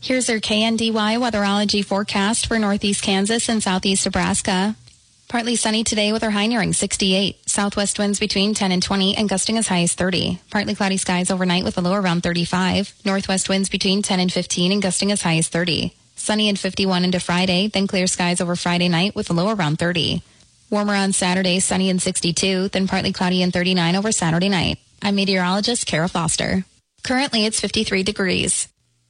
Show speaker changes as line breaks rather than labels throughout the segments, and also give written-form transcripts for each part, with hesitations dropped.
Here's your KNDY weatherology forecast for northeast Kansas and southeast Nebraska. Partly sunny today with our high nearing 68. Southwest winds between 10 and 20 and gusting as high as 30. Partly cloudy skies overnight with a low around 35. Northwest winds between 10 and 15 and gusting as high as 30. Sunny and 51 into Friday, then clear skies over Friday night with a low around 30. Warmer on Saturday, sunny and 62, then partly cloudy and 39 over Saturday night. I'm meteorologist Kara Foster. Currently, it's 53 degrees.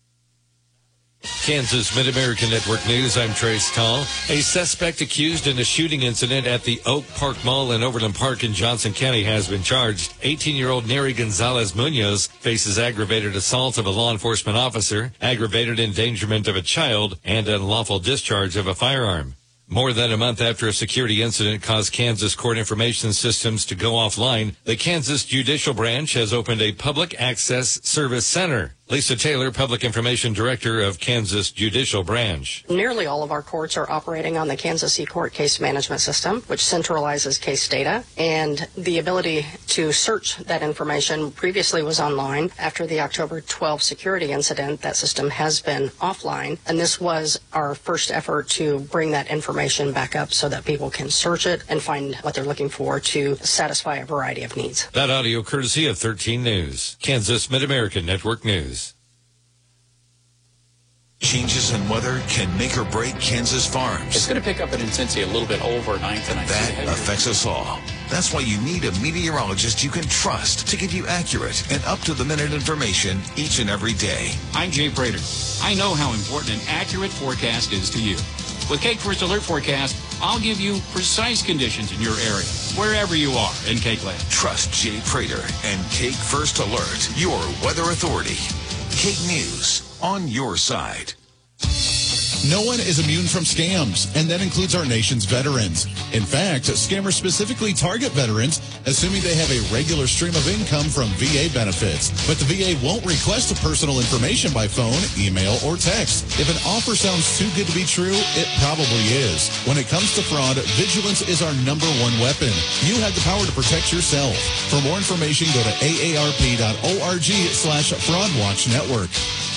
Kansas Mid-American Network News, I'm Trace Tall. A suspect accused in a shooting incident at the Oak Park Mall in Overland Park in Johnson County has been charged. 18-year-old Neri Gonzalez Munoz faces aggravated assault of a law enforcement officer, aggravated endangerment of a child, and unlawful discharge of a firearm. More than a month after a security incident caused Kansas court information systems to go offline, the Kansas Judicial Branch has opened a public access service center. Lisa Taylor, Public Information Director of Kansas Judicial Branch.
Nearly all of our courts are operating on the Kansas eCourt case management system, which centralizes case data, and the ability to search that information previously was online. After the October 12 security incident, that system has been offline, and this was our first effort to bring that information back up so that people can search it and find what they're looking for to satisfy a variety of needs.
That audio courtesy of 13 News, Kansas Mid-American Network News.
Changes in weather can make or break Kansas farms.
It's going to pick up in intensity a little bit overnight tonight.
That affects us all. That's why you need a meteorologist you can trust to give you accurate and up-to-the-minute information each and every day.
I'm Jay Prater. I know how important an accurate forecast is to you. With Cake First Alert Forecast, I'll give you precise conditions in your area, wherever you are in Cake Land.
Trust Jay Prater and Cake First Alert, your weather authority. Cake News, on your side.
No one is immune from scams, and that includes our nation's veterans. In fact, scammers specifically target veterans, assuming they have a regular stream of income from VA benefits. But the VA won't request personal information by phone, email, or text. If an offer sounds too good to be true, it probably is. When it comes to fraud, vigilance is our #1 weapon. You have the power to protect yourself. For more information, go to aarp.org/fraudwatchnetwork.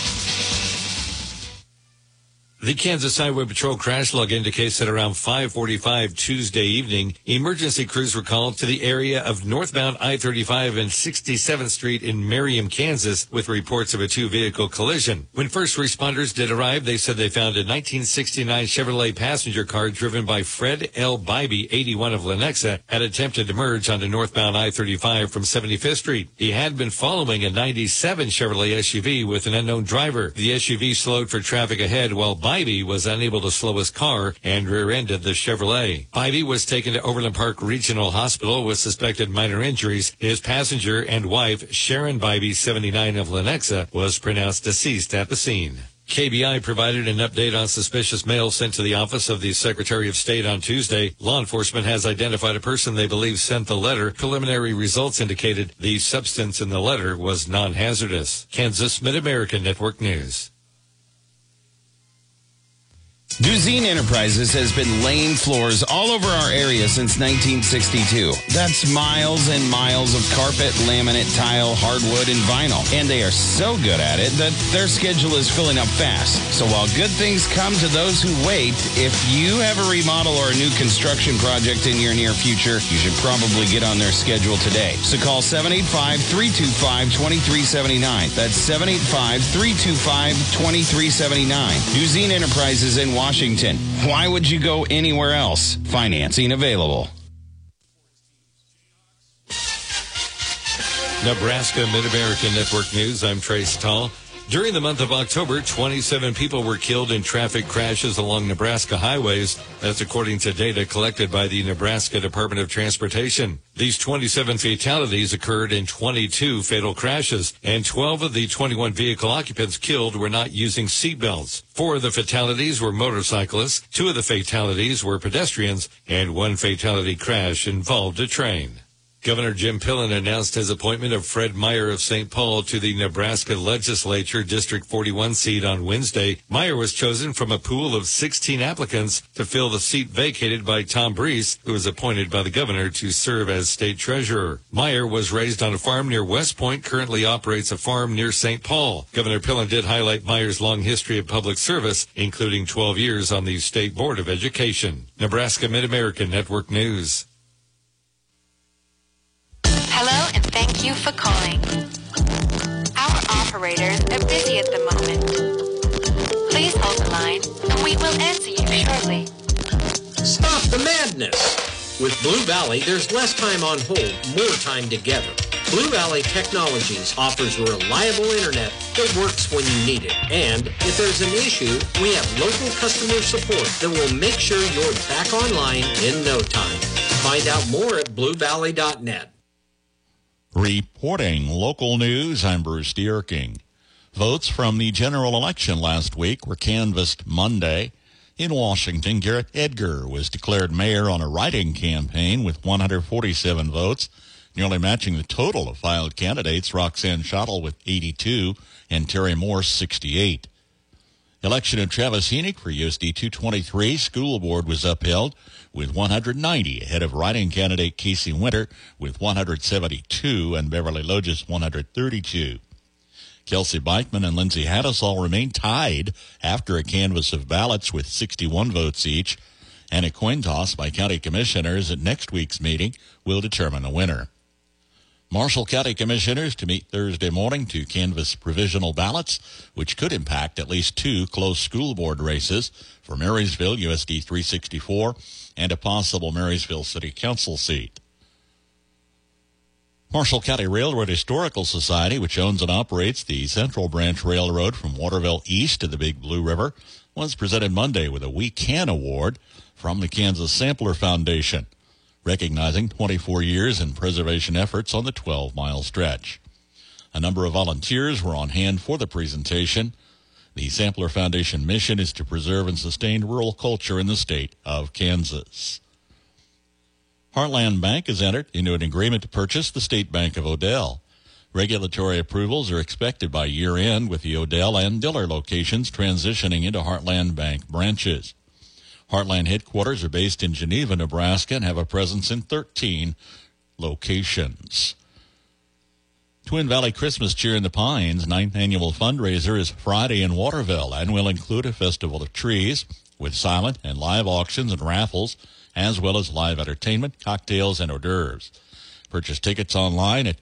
The Kansas Highway Patrol crash log indicates that around 5:45 Tuesday evening, emergency crews were called to the area of northbound I-35 and 67th Street in Merriam, Kansas, with reports of a two-vehicle collision. When first responders did arrive, they said they found a 1969 Chevrolet passenger car driven by Fred L. Bybee, 81 of Lenexa, had attempted to merge onto northbound I-35 from 75th Street. He had been following a 97 Chevrolet SUV with an unknown driver. The SUV slowed for traffic ahead while Bybee was unable to slow his car and rear-ended the Chevrolet. Bybee was taken to Overland Park Regional Hospital with suspected minor injuries. His passenger and wife, Sharon Bybee, 79 of Lenexa, was pronounced deceased at the scene. KBI provided an update on suspicious mail sent to the office of the Secretary of State on Tuesday. Law enforcement has identified a person they believe sent the letter. Preliminary results indicated the substance in the letter was non-hazardous. Kansas Mid-American Network News.
Duzine Enterprises has been laying floors all over our area since 1962. That's miles and miles of carpet, laminate, tile, hardwood, and vinyl. And they are so good at it that their schedule is filling up fast. So while good things come to those who wait, if you have a remodel or a new construction project in your near future, you should probably get on their schedule today. So call 785-325-2379. That's 785-325-2379. Duzine Enterprises in Washington. Why would you go anywhere else? Financing available.
Nebraska Mid-American Network News, I'm Trace Tall. During the month of October, 27 people were killed in traffic crashes along Nebraska highways. That's according to data collected by the Nebraska Department of Transportation. These 27 fatalities occurred in 22 fatal crashes, and 12 of the 21 vehicle occupants killed were not using seatbelts. 4 of the fatalities were motorcyclists, 2 of the fatalities were pedestrians, and 1 fatality crash involved a train. Governor Jim Pillen announced his appointment of Fred Meyer of St. Paul to the Nebraska Legislature District 41 seat on Wednesday. Meyer was chosen from a pool of 16 applicants to fill the seat vacated by Tom Brees, who was appointed by the governor to serve as state treasurer. Meyer was raised on a farm near West Point, currently operates a farm near St. Paul. Governor Pillen did highlight Meyer's long history of public service, including 12 years on the State Board of Education. Nebraska Mid-American Network News.
Hello, and thank you for calling. Our operators are busy at the moment. Please hold the line, and we will answer you shortly.
Stop the madness! With Blue Valley, there's less time on hold, more time together. Blue Valley Technologies offers reliable internet that works when you need it. And if there's an issue, we have local customer support that will make sure you're back online in no time. Find out more at bluevalley.net.
Reporting local news, I'm Bruce Dierking. Votes from the general election last week were canvassed Monday. In Washington, Garrett Edgar was declared mayor on a write-in campaign with 147 votes, nearly matching the total of filed candidates, Roxanne Schottel with 82 and Terry Morse 68. Election in Travis Hennick for USD 223 school board was upheld with 190 ahead of write-in candidate Casey Winter with 172 and Beverly Loges 132. Kelsey Beichman and Lindsay Hattisall remain tied after a canvass of ballots with 61 votes each, and a coin toss by county commissioners at next week's meeting will determine a winner. Marshall County Commissioners to meet Thursday morning to canvass provisional ballots, which could impact at least two close school board races for Marysville, USD 364, and a possible Marysville City Council seat. Marshall County Railroad Historical Society, which owns and operates the Central Branch Railroad from Waterville east to the Big Blue River, was presented Monday with a We Can Award from the Kansas Sampler Foundation, recognizing 24 years in preservation efforts on the 12-mile stretch. A number of volunteers were on hand for the presentation. The Sampler Foundation mission is to preserve and sustain rural culture in the state of Kansas. Heartland Bank has entered into an agreement to purchase the State Bank of Odell. Regulatory approvals are expected by year-end, with the Odell and Diller locations transitioning into Heartland Bank branches. Heartland headquarters are based in Geneva, Nebraska, and have a presence in 13 locations. Twin Valley Christmas Cheer in the Pines' 9th annual fundraiser is Friday in Waterville and will include a festival of trees with silent and live auctions and raffles, as well as live entertainment, cocktails, and hors d'oeuvres. Purchase tickets online at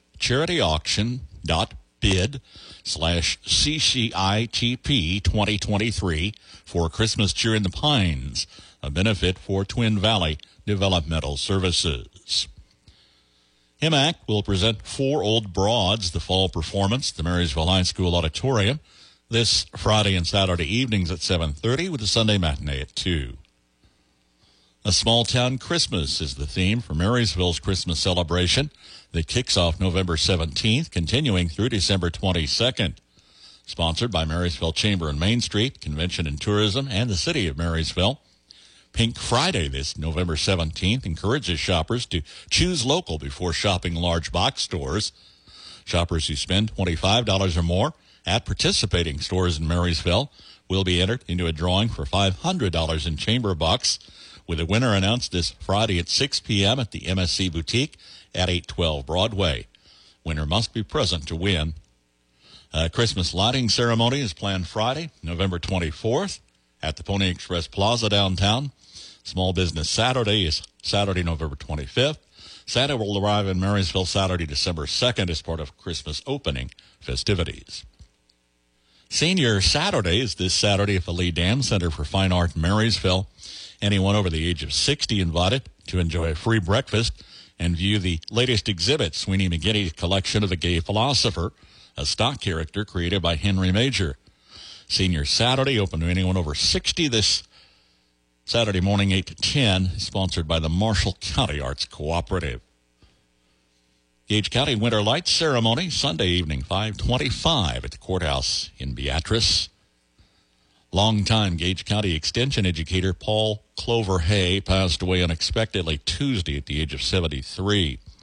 charityauction.bid/CCITP 2023 for Christmas Cheer in the Pines, a benefit for Twin Valley Developmental Services. HEMAC will present Four Old Broads, the fall performance, at the Marysville High School Auditorium, this Friday and Saturday evenings at 7:30 with a Sunday matinee at 2. A Small Town Christmas is the theme for Marysville's Christmas celebration that kicks off November 17th, continuing through December 22nd. Sponsored by Marysville Chamber and Main Street, Convention and Tourism, and the City of Marysville. Pink Friday this November 17th encourages shoppers to choose local before shopping large box stores. Shoppers who spend $25 or more at participating stores in Marysville will be entered into a drawing for $500 in chamber bucks, with a winner announced this Friday at 6 p.m. at the MSC Boutique at 812 Broadway. Winner must be present to win. A Christmas lighting ceremony is planned Friday, November 24th at the Pony Express Plaza downtown. Small Business Saturday is Saturday, November 25th. Santa will arrive in Marysville Saturday, December 2nd as part of Christmas opening festivities. Senior Saturday is this Saturday at the Lee Dam Center for Fine Art in Marysville. Anyone over the age of 60 invited to enjoy a free breakfast and view the latest exhibit, Sweeney McGinty's collection of the Gay Philosopher, a stock character created by Henry Major. Senior Saturday, open to anyone over 60 this Saturday morning, 8 to 10, sponsored by the Marshall County Arts Cooperative. Gage County Winter Lights Ceremony, Sunday evening, 5:25 at the courthouse in Beatrice. Longtime Gage County Extension educator Paul Clover Hay passed away unexpectedly Tuesday at the age of 73.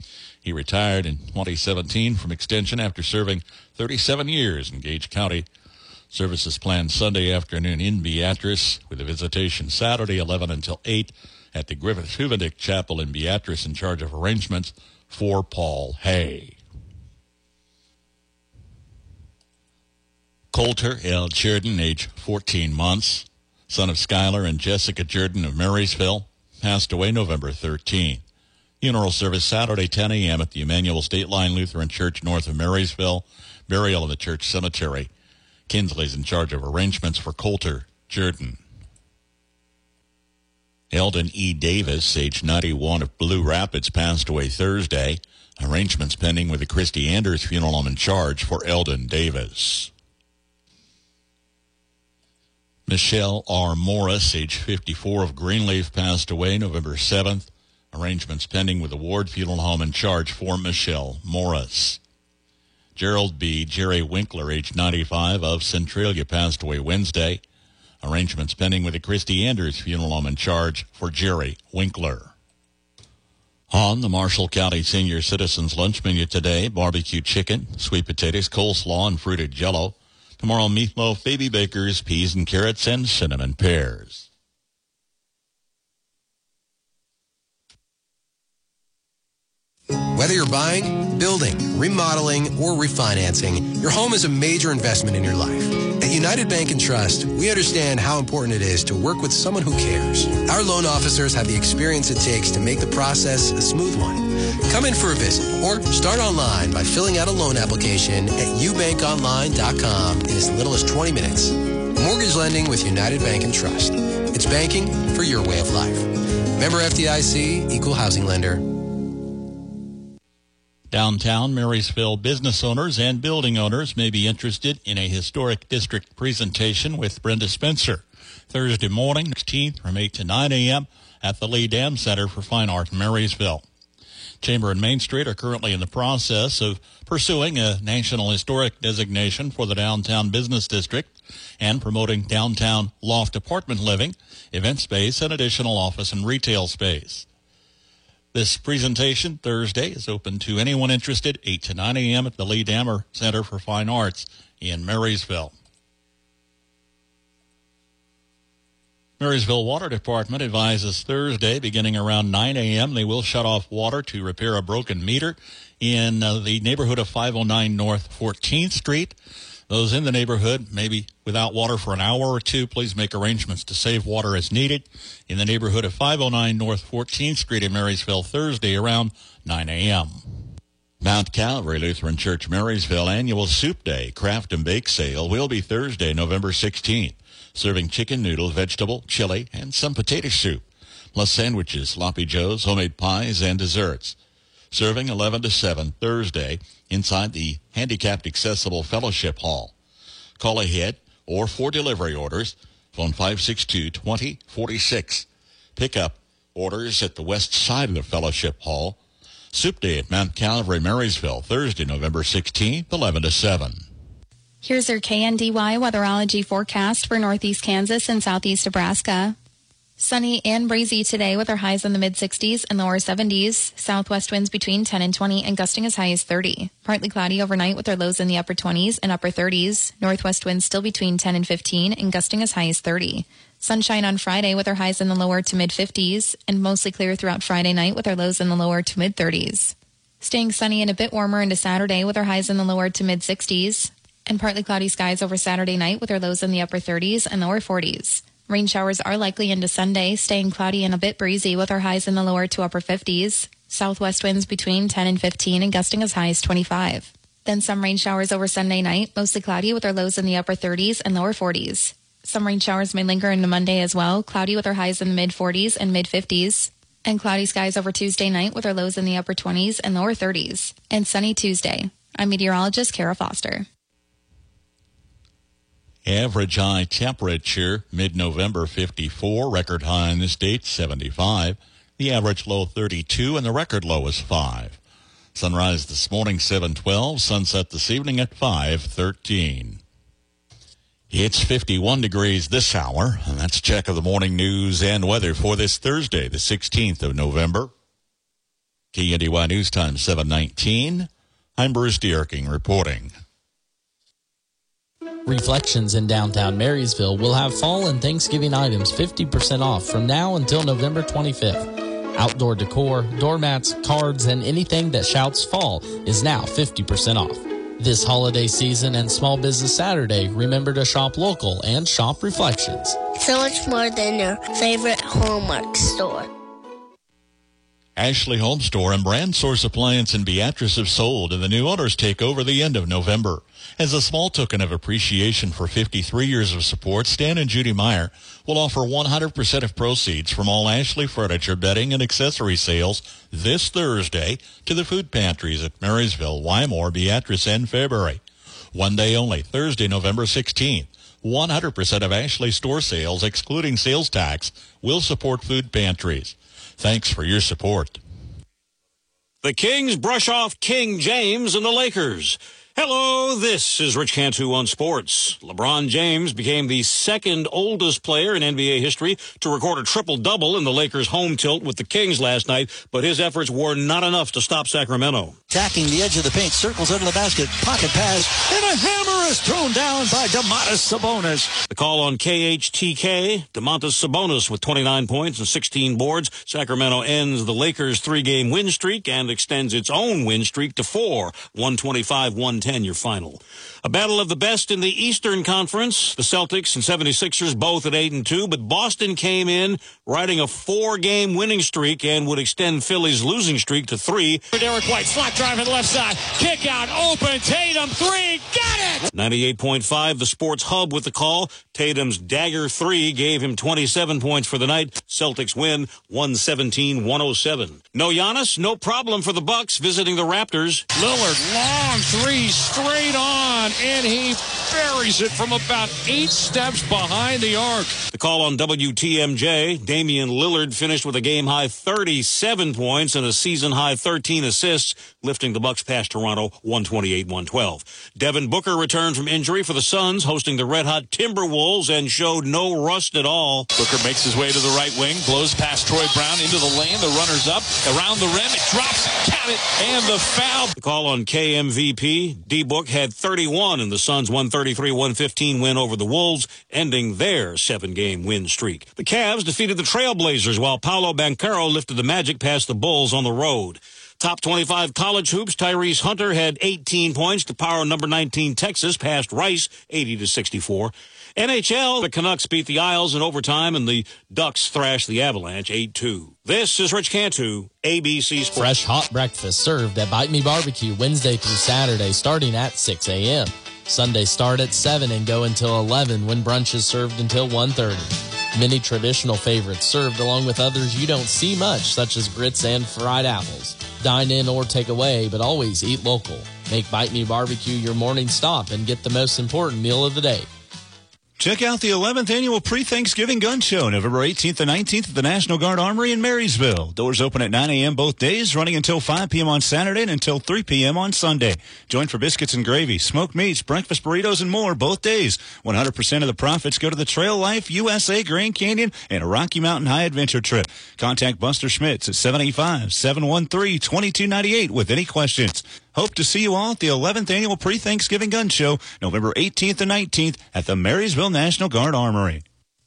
He retired in 2017 from extension after serving 37 years in Gage County. Service is planned Sunday afternoon in Beatrice with a visitation Saturday 11 until 8 at the Griffith Huvendick Chapel in Beatrice, in charge of arrangements for Paul Hay. Coulter L. Jordan, age 14 months, son of Skylar and Jessica Jordan of Marysville, passed away November 13. Funeral service Saturday 10 a.m. at the Emmanuel State Line Lutheran Church north of Marysville. Burial in the church cemetery. Kinsley's in charge of arrangements for Coulter Jordan. Eldon E. Davis, age 91 of Blue Rapids, passed away Thursday. Arrangements pending with the Christy Anders funeral home in charge for Eldon Davis. Michelle R. Morris, age 54 of Greenleaf, passed away November 7th. Arrangements pending with the Ward Funeral Home in charge for Michelle Morris. Gerald B. Jerry Winkler, age 95 of Centralia, passed away Wednesday. Arrangements pending with the Christy Anders Funeral Home in charge for Jerry Winkler. On the Marshall County Senior Citizens Lunch Menu today, barbecue chicken, sweet potatoes, coleslaw, and fruited jello. Tomorrow, meatloaf, baby bakers, peas and carrots, and cinnamon pears.
Whether you're buying, building, remodeling, or refinancing, your home is a major investment in your life. At United Bank and Trust, we understand how important it is to work with someone who cares. Our loan officers have the experience it takes to make the process a smooth one. Come in for a visit or start online by filling out a loan application at ubankonline.com in as little as 20 minutes. Mortgage lending with United Bank and Trust. It's banking for your way of life. Member FDIC, Equal Housing Lender.
Downtown Marysville business owners and building owners may be interested in a historic district presentation with Brenda Spencer Thursday morning, 16th, from 8 to 9 a.m. at the Lee Dam Center for Fine Art in Marysville. Chamber and Main Street are currently in the process of pursuing a National Historic designation for the downtown business district and promoting downtown loft apartment living, event space, and additional office and retail space. This presentation Thursday is open to anyone interested, 8 to 9 a.m. at the Lee Dammer Center for Fine Arts in Marysville. Marysville Water Department advises Thursday, beginning around 9 a.m., they will shut off water to repair a broken meter in the neighborhood of 509 North 14th Street. Those in the neighborhood may be without water for an hour or two. Please make arrangements to save water as needed in the neighborhood of 509 North 14th Street in Marysville Thursday around 9 a.m. Mount Calvary Lutheran Church Marysville Annual Soup Day Craft and Bake Sale will be Thursday, November 16th, serving chicken noodle, vegetable, chili, and some potato soup, plus sandwiches, sloppy joes, homemade pies, and desserts. Serving 11 to 7 Thursday inside the handicapped accessible fellowship hall. Call ahead or for delivery orders, phone 562-2046. Pick up orders at the west side of the fellowship hall. Soup Day at Mount Calvary, Marysville, Thursday, November 16th, 11 to 7.
Here's your KNDY weatherology forecast for northeast Kansas and southeast Nebraska. Sunny and breezy today with our highs in the mid-60s and lower 70s. Southwest winds between 10 and 20 and gusting as high as 30. Partly cloudy overnight with our lows in the upper 20s and upper 30s. Northwest winds still between 10 and 15 and gusting as high as 30. Sunshine on Friday with our highs in the lower to mid-50s and mostly clear throughout Friday night with our lows in the lower to mid-30s. Staying sunny and a bit warmer into Saturday with our highs in the lower to mid-60s. And partly cloudy skies over Saturday night with our lows in the upper 30s and lower 40s. Rain showers are likely into Sunday, staying cloudy and a bit breezy with our highs in the lower to upper 50s. Southwest winds between 10 and 15 and gusting as high as 25. Then some rain showers over Sunday night, mostly cloudy with our lows in the upper 30s and lower 40s. Some rain showers may linger into Monday as well, cloudy with our highs in the mid-40s and mid-50s. And cloudy skies over Tuesday night with our lows in the upper 20s and lower 30s. And sunny Tuesday. I'm meteorologist Kara Foster.
Average high temperature, mid-November 54, record high in the state 75, the average low 32, and the record low is 5. Sunrise this morning 7:12, sunset this evening at 5:13. It's 51 degrees this hour, and that's a check of the morning news and weather for this Thursday, the 16th of November. KNDY News Time 7:19. I'm Bruce Dierking reporting.
Reflections in downtown Marysville will have fall and Thanksgiving items 50% off from now until November 25th. Outdoor decor, doormats, cards, and anything that shouts fall is now 50% off. This holiday season and Small Business Saturday, remember to shop local and shop Reflections.
So much more than your favorite Hallmark store.
Ashley Home Store and Brand Source Appliance in Beatrice have sold, and the new owners take over the end of November. As a small token of appreciation for 53 years of support, Stan and Judy Meyer will offer 100% of proceeds from all Ashley furniture, bedding, and accessory sales this Thursday to the food pantries at Marysville, Wymore, Beatrice, and Fairbury. One day only, Thursday, November 16th. 100% of Ashley store sales, excluding sales tax, will support food pantries. Thanks for your support.
The Kings brush off King James and the Lakers. Hello, this is Rich Cantu on sports. LeBron James became the second oldest player in NBA history to record a triple-double in the Lakers' home tilt with the Kings last night, but his efforts were not enough to stop Sacramento.
Attacking the edge of the paint, circles under the basket, pocket pass, and a hammer is thrown down by Domantas Sabonis.
The call on KHTK, Domantas Sabonis with 29 points and 16 boards. Sacramento ends the Lakers' three-game win streak and extends its own win streak to 4, 125-110 your final. A battle of the best in the Eastern Conference. The Celtics and 76ers both at 8-2, but Boston came in riding a 4-game winning streak and would extend Philly's losing streak to 3.
Derek White, flat drive on the left side, kick out, open, Tatum, 3, got it!
98.5, the sports hub with the call. Tatum's dagger 3 gave him 27 points for the night. Celtics win 117-107. No Giannis, no problem for the Bucks visiting the Raptors.
Lillard, long 3, straight on, and he buries it from about 8 steps behind the arc.
The call on WTMJ, Damian Lillard finished with a game-high 37 points and a season-high 13 assists, lifting the Bucks past Toronto 128-112. Devin Booker returned from injury for the Suns, hosting the red-hot Timberwolves, and showed no rust at all.
Booker makes his way to the right wing, blows past Troy Brown into the lane. The runner's up, around the rim, it drops, count it, and the foul.
The call on KMVP, D-Book had 31 in the Suns' 133-115 win over the Wolves, ending their 7-game win streak. The Cavs defeated the Trailblazers while Paolo Banchero lifted the Magic past the Bulls on the road. Top 25 college hoops, Tyrese Hunter had 18 points to power number 19 Texas past Rice 80-64. NHL, the Canucks beat the Isles in overtime and the Ducks thrashed the Avalanche 8-2. This is Rich Cantu, ABC Sports.
Fresh hot breakfast served at Bite Me Barbecue Wednesday through Saturday starting at 6 a.m. Sundays start at 7 and go until 11 when brunch is served until 1:30. Many traditional favorites served along with others you don't see much, such as grits and fried apples. Dine in or take away, but always eat local. Make Bite Me Barbecue your morning stop and get the most important meal of the day.
Check out the 11th annual pre-Thanksgiving gun show, November 18th and 19th at the National Guard Armory in Marysville. Doors open at 9 a.m. both days, running until 5 p.m. on Saturday and until 3 p.m. on Sunday. Join for biscuits and gravy, smoked meats, breakfast burritos, and more both days. 100% of the profits go to the Trail Life USA Grand Canyon and a Rocky Mountain High Adventure trip. Contact Buster Schmitz at 785-713-2298 with any questions. Hope to see you all at the 11th annual pre-Thanksgiving gun show, November 18th and 19th at the Marysville National Guard Armory.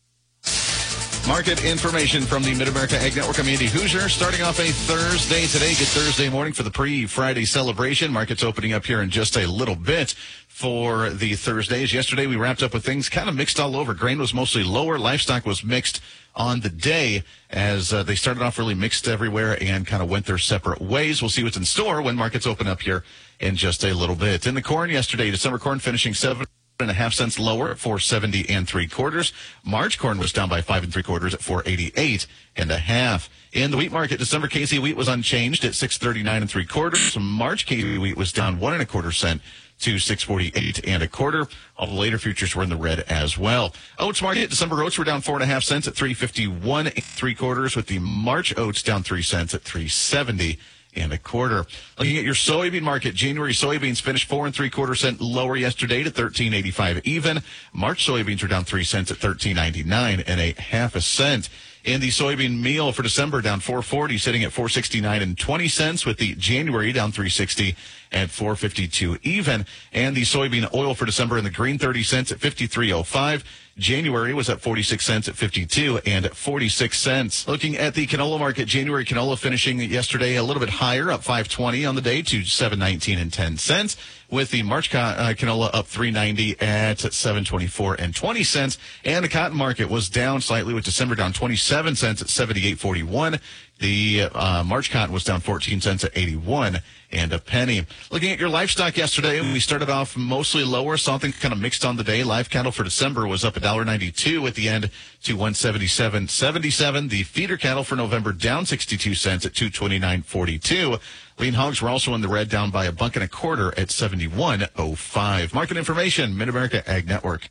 Market information from the Mid-America Ag Network. I'm Andy Hoosier. Starting off a Thursday today. Good Thursday morning for the pre-Friday celebration. Market's opening up here in just a little bit for the Thursdays. Yesterday we wrapped up with things kind of mixed all over. Grain was mostly lower. Livestock was mixed on the day as they started off really mixed everywhere and kind of went their separate ways. We'll see what's in store when markets open up here in just a little bit. In the corn yesterday, December corn finishing 7.5 cents lower at 4.70 3/4. March corn was down by 5 3/4 at 4.88 1/2. In the wheat market, December KC wheat was unchanged at 6.39 3/4. March KC wheat was down 1 1/4 cent to 6.48 1/4. All the later futures were in the red as well. Oats market, December oats were down 4.5 cents at 3.51 3/4, with the March oats down 3 cents at 3.70 1/4. Looking at your soybean market, January soybeans finished 4 3/4 cent lower yesterday to 13.85 even. March soybeans are down 3 cents at 13.99 1/2 cent. In the soybean meal for December, down $4.40, sitting at $4.69.20, with the January down $3.60 at $4.52 even. And the soybean oil for December in the green, 30 cents at $53.05. January was at 46 cents at 52 and 46 cents. Looking at the canola market, January canola finishing yesterday a little bit higher, up 5.20 on the day to 7.19 and 10 cents. With the March canola up 3.90 at 7.24 and 20 cents. And the cotton market was down slightly, with December down 27 cents at 78.41. The March cotton was down 14 cents at 81 and a penny. Looking at your livestock yesterday, we started off mostly lower. Something kind of mixed on the day. Live cattle for December was up $1.92 at the end to $177.77. The feeder cattle for November down 62 cents at $229.42. Lean hogs were also in the red, down by $1.25 at $71.05. Market information, Mid-America Ag Network.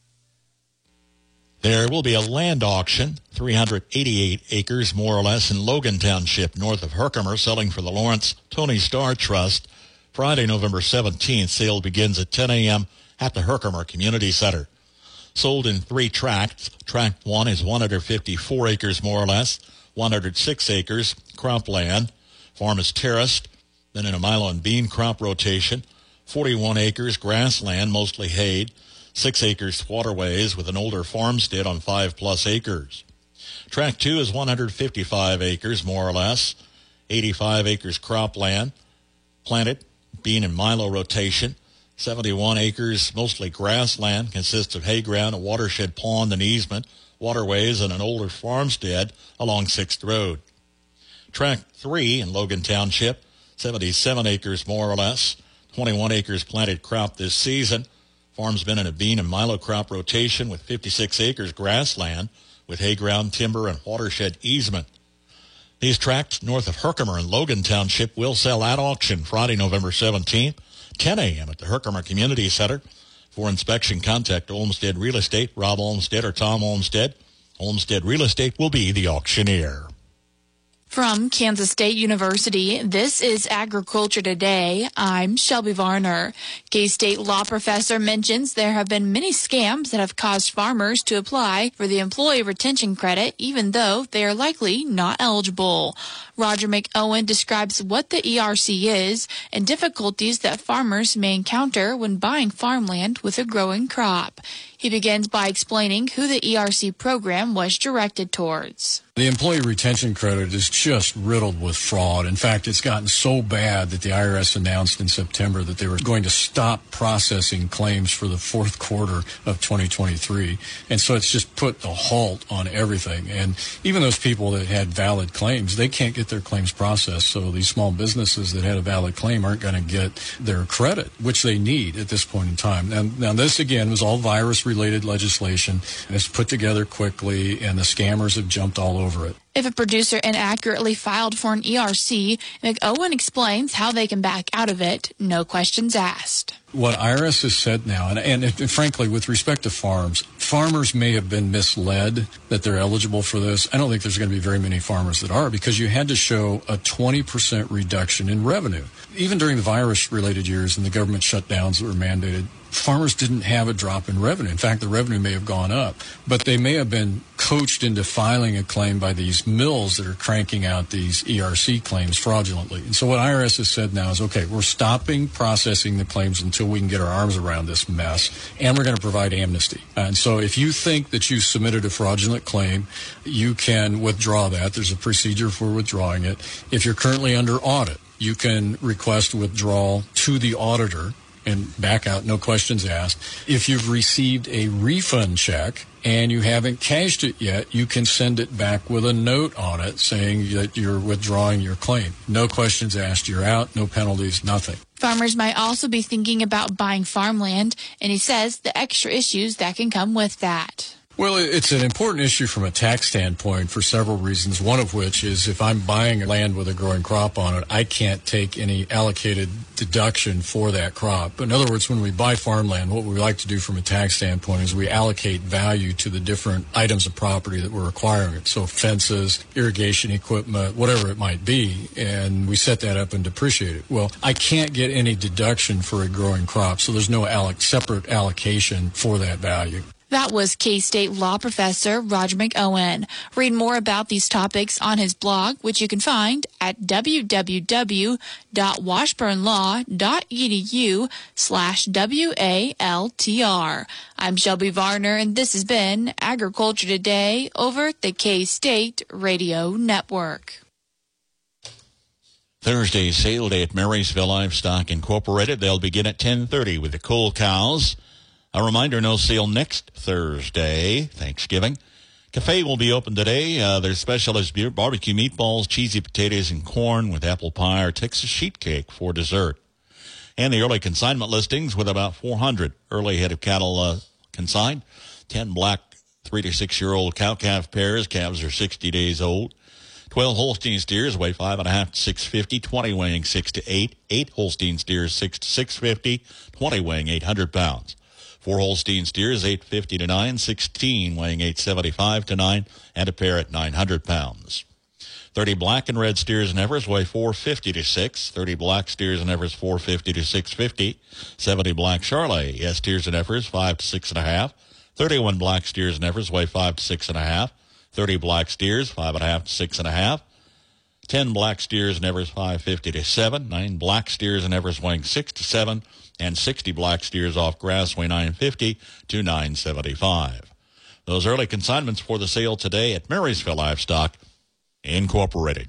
There will be a land auction, 388 acres more or less, in Logan Township, north of Herkimer, selling for the Lawrence Tony Starr Trust. Friday, November 17th, sale begins at 10 a.m. at the Herkimer Community Center. Sold in 3 tracts. Tract 1 is 154 acres more or less, 106 acres cropland. Farm is terraced, then in a milo and bean crop rotation, 41 acres grassland, mostly hayed, 6 acres waterways with an older farmstead on 5+ acres. Tract 2 is 155 acres, more or less, 85 acres cropland, planted, bean and milo rotation, 71 acres, mostly grassland, consists of hay ground, a watershed pond, an easement, waterways, and an older farmstead along 6th Road. Tract 3 in Logan Township, 77 acres more or less, 21 acres planted crop this season. Farm's been in a bean and milo crop rotation with 56 acres grassland with hay ground, timber, and watershed easement. These tracts north of Herkimer and Logan Township will sell at auction Friday, November 17th, 10 a.m. at the Herkimer Community Center. For inspection, contact Olmsted Real Estate, Rob Olmsted or Tom Olmsted. Olmsted Real Estate will be the auctioneer.
From Kansas State University, this is Agriculture Today. I'm Shelby Varner. K-State law professor mentions there have been many scams that have caused farmers to apply for the employee retention credit, even though they are likely not eligible. Roger McOwen describes what the ERC is and difficulties that farmers may encounter when buying farmland with a growing crop. He begins by explaining who the ERC program was directed towards.
The employee retention credit is just riddled with fraud. In fact, it's gotten so bad that the IRS announced in September that they were going to stop processing claims for the fourth quarter of 2023. And so it's just put a halt on everything. And even those people that had valid claims, they can't get their claims processed. So these small businesses that had a valid claim aren't going to get their credit, which they need at this point in time. And now this, again, was all virus-related legislation. It's put together quickly, and the scammers have jumped all over it.
If a producer inaccurately filed for an ERC, McOwen explains how they can back out of it, no questions asked.
What IRS has said now, and frankly, with respect to farmers may have been misled that they're eligible for this. I don't think there's going to be very many farmers that are, because you had to show a 20% reduction in revenue. Even during the virus-related years and the government shutdowns that were mandated, farmers didn't have a drop in revenue. In fact, the revenue may have gone up, but they may have been coached into filing a claim by these mills that are cranking out these ERC claims fraudulently. And so what IRS has said now is, okay, we're stopping processing the claims until we can get our arms around this mess, and we're going to provide amnesty. And so if you think that you submitted a fraudulent claim, you can withdraw that. There's a procedure for withdrawing it. If you're currently under audit, you can request withdrawal to the auditor and back out, no questions asked. If you've received a refund check and you haven't cashed it yet, you can send it back with a note on it saying that you're withdrawing your claim. No questions asked. You're out, no penalties, nothing.
Farmers might also be thinking about buying farmland, and he says the extra issues that can come with that.
Well, it's an important issue from a tax standpoint for several reasons, one of which is if I'm buying land with a growing crop on it, I can't take any allocated deduction for that crop. In other words, when we buy farmland, what we like to do from a tax standpoint is we allocate value to the different items of property that we're acquiring. So fences, irrigation equipment, whatever it might be, and we set that up and depreciate it. Well, I can't get any deduction for a growing crop, so there's no separate allocation for that value.
That was K-State law professor Roger McOwen. Read more about these topics on his blog, which you can find at www.washburnlaw.edu/WALTR. I'm Shelby Varner, and this has been Agriculture Today over the K-State Radio Network.
Thursday sale day at Marysville Livestock Incorporated. They'll begin at 10:30 with the cull cows. A reminder, no sale next Thursday, Thanksgiving. Cafe will be open today. There's specialist beer, barbecue meatballs, cheesy potatoes, and corn with apple pie or Texas sheet cake for dessert. And the early consignment listings with about 400 early head of cattle consigned. 10 black 3 to 6 year old cow-calf pairs. Calves are 60 days old. 12 Holstein steers weigh 5.5 to 650, 20 weighing 6 to 8. 8 Holstein steers 6 to 650, 20 weighing 800 pounds. 4 Holstein steers, 850 to 9, 16 weighing 875 to 9, and a pair at 900 pounds. 30 black and red steers and heifers weigh 450 to 6, 30 black steers and heifers 450 to 650, 70 black Charolais steers and heifers 5 to 6.5, 31 black steers and heifers weigh 5 to 6.5, 30 black steers 5.5 to 6.5, 10 black steers and heifers 550 to 7, 9 black steers and heifers weighing 6 to 7, and 60 black steers off grass weigh 950 to 975. Those early consignments for the sale today at Marysville Livestock Incorporated.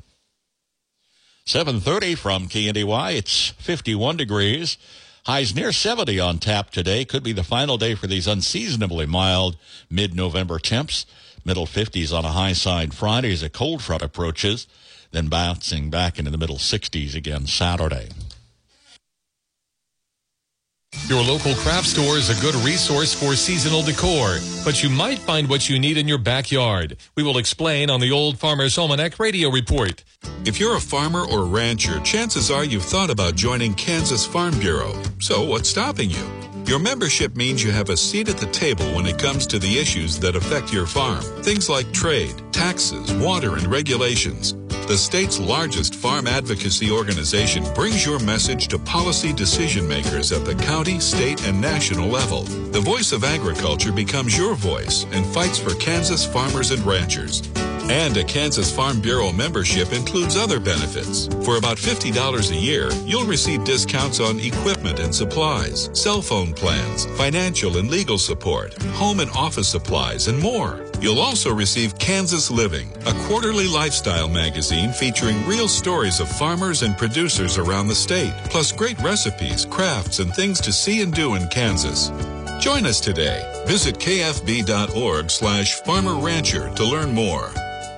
7:30 from KNDY. It's 51 degrees. Highs near 70 on tap today. Could be the final day for these unseasonably mild mid-November temps. Middle 50s on a high side Friday as a cold front approaches, then bouncing back into the middle 60s again Saturday.
Your local craft store is a good resource for seasonal decor, but you might find what you need in your backyard. We will explain on the Old Farmer's Almanac Radio Report.
If you're a farmer or rancher, chances are you've thought about joining Kansas Farm Bureau. So what's stopping you? Your membership means you have a seat at the table when it comes to the issues that affect your farm. Things like trade, taxes, water, and regulations. The state's largest farm advocacy organization brings your message to policy decision makers at the county, state, and national level. The voice of agriculture becomes your voice and fights for Kansas farmers and ranchers. And a Kansas Farm Bureau membership includes other benefits. For about $50 a year, you'll receive discounts on equipment and supplies, cell phone plans, financial and legal support, home and office supplies, and more. You'll also receive Kansas Living, a quarterly lifestyle magazine featuring real stories of farmers and producers around the state, plus great recipes, crafts, and things to see and do in Kansas. Join us today. Visit kfb.org/farmer-rancher to learn more.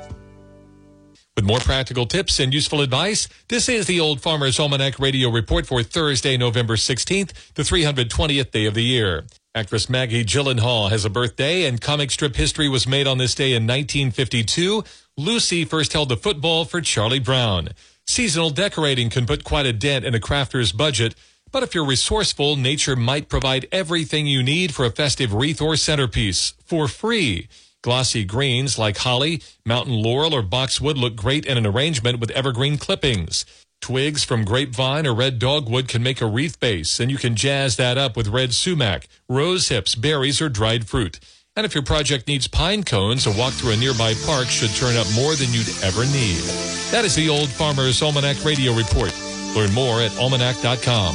With more practical tips and useful advice, this is the Old Farmer's Almanac Radio Report for Thursday, November 16th, the 320th day of the year. Actress Maggie Gyllenhaal has a birthday, and comic strip history was made on this day in 1952. Lucy first held the football for Charlie Brown. Seasonal decorating can put quite a dent in a crafter's budget, but if you're resourceful, nature might provide everything you need for a festive wreath or centerpiece for free. Glossy greens like holly, mountain laurel, or boxwood look great in an arrangement with evergreen clippings. Twigs from grapevine or red dogwood can make a wreath base, and you can jazz that up with red sumac, rose hips, berries, or dried fruit. And if your project needs pine cones, a walk through a nearby park should turn up more than you'd ever need. That is the Old Farmer's Almanac Radio Report. Learn more at almanac.com.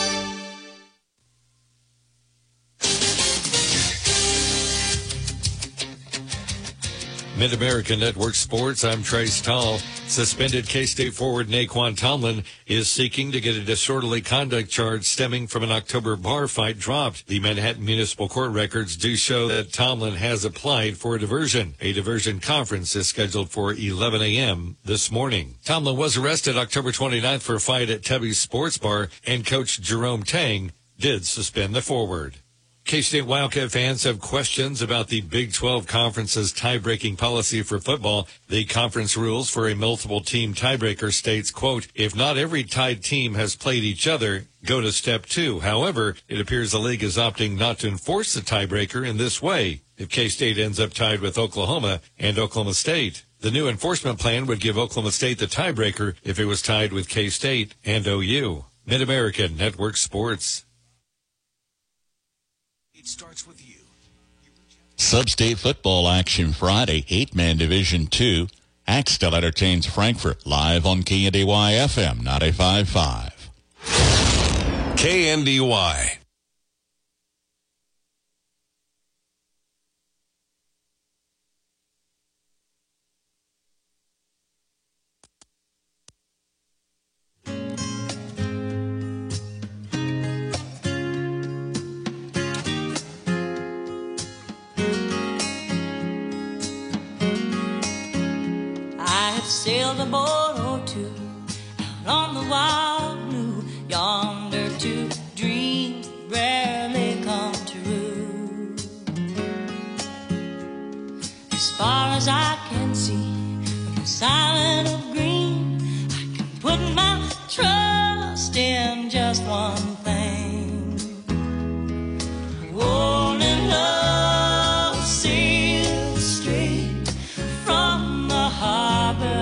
Mid-American Network Sports, I'm Trace Tall. Suspended K-State forward Naquan Tomlin is seeking to get a disorderly conduct charge stemming from an October bar fight dropped. The Manhattan Municipal Court records do show that Tomlin has applied for a diversion. A diversion conference is scheduled for 11 a.m. this morning. Tomlin was arrested October 29th for a fight at Tubby's Sports Bar, and Coach Jerome Tang did suspend the forward. K-State Wildcat fans have questions about the Big 12 Conference's tie-breaking policy for football. The conference rules for a multiple-team tiebreaker states, quote, if not every tied team has played each other, go to step 2. However, it appears the league is opting not to enforce the tiebreaker in this way. If K-State ends up tied with Oklahoma and Oklahoma State, the new enforcement plan would give Oklahoma State the tiebreaker if it was tied with K-State and OU. Mid-American Network Sports.
It starts with you.
Sub-state football action Friday, 8-man Division II. Axtell entertains Frankfort live on KNDY FM 95.5.
KNDY.
Sailed a boat or two out on the wild blue, yonder two dreams rarely come true. As far as I can see, from the silent of green, I can put my trust in just one thing. Only love sails straight from the harbor.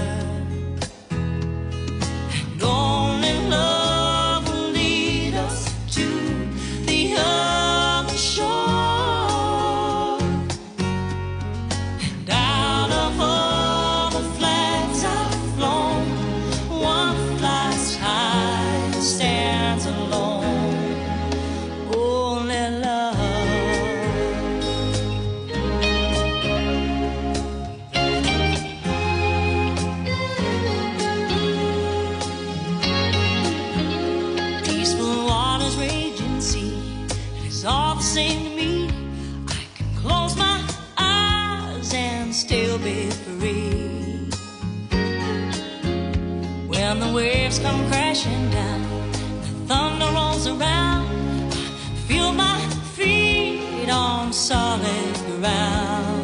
When the waves come crashing down, the thunder rolls around, I feel my feet on solid ground.